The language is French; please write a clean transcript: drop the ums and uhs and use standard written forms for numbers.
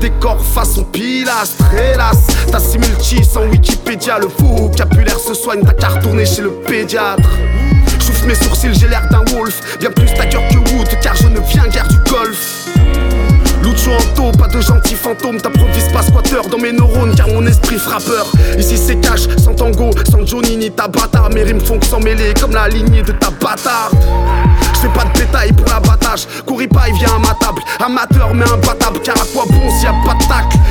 décor façon pilastre. Hélas, t'assimiles sans Wikipédia. Le vocabulaire se soigne, t'as qu'à retourner chez le pédiatre. J'ouvre mes sourcils, j'ai l'air d'un wolf. Bien plus Tiger que Wood, car je ne viens guère du golf. Lucho en taux, pas de gentils fantômes. T'improvises pas squatter dans mes neurones, car mon esprit frappeur. Ici c'est cash, sans tango, sans Johnny ni Tabata. Mes rimes font que s'en mêler comme la lignée de ta bâtarde. J'fais pas de bétail pour l'abattage. Courripaille vient à ma table. Amateur mais imbattable, car à quoi bon s'il y a pas de tacle.